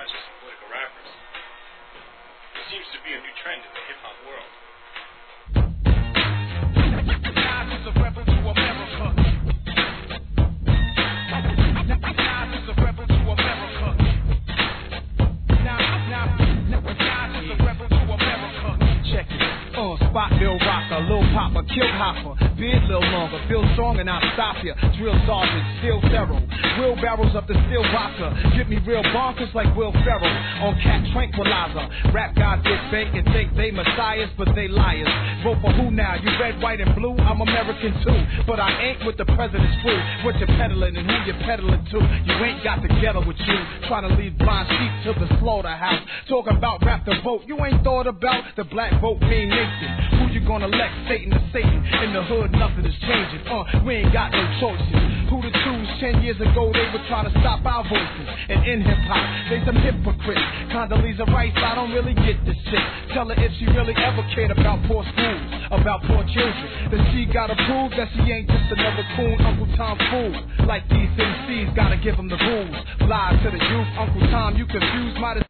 conscious and political rappers. There seems to be a new trend in the hip-hop world. Nas is a rebel to America. Nas is a rebel to America. Nas is a rebel to America. Check it. Spot Bill Rocker, Lil Papa, Kill Hopper, beard little longer, feel strong and I'll stop ya. Drill sergeant, still thorough, wheelbarrows up the steel vodka, give me real bonkers like Will Ferrell, on cat tranquilizer. Rap guys get bait and think they messiahs, but they liars. Vote for who now? You red, white, and blue? I'm American too, but I ain't with the president's crew. What you peddling and who you peddling to? You ain't got together with you, trying to lead blind sheep to the slaughterhouse. Talking about rap the vote, you ain't thought about the black vote being Nathan. Who you gonna elect, Satan or Satan? In the hood, nothing is changing. We ain't got no choices. Who to choose? 10 years ago, they were trying to stop our voices. And in hip-hop, they some hypocrites. Condoleezza Rice, I don't really get this shit. Tell her if she really ever cared about poor schools, about poor children, that she gotta prove that she ain't just another coon Uncle Tom fool. Like these MCs, gotta give them the rules. Lies to the youth, Uncle Tom, you confused, might as